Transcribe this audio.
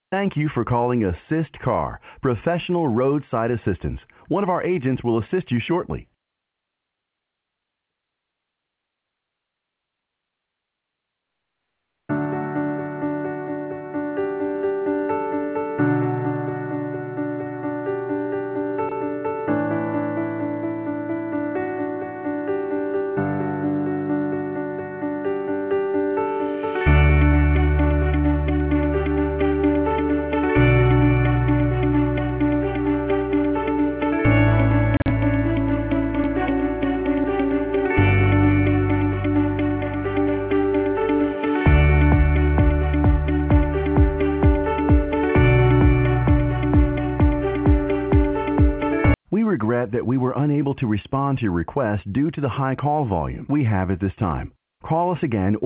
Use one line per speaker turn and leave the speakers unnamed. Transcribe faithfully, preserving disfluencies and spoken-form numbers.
Thank you for calling Assist Car, professional roadside assistance. One of our agents will assist you shortly. We regret that we were unable to respond to your request due to the high call volume we have at this time. Call us again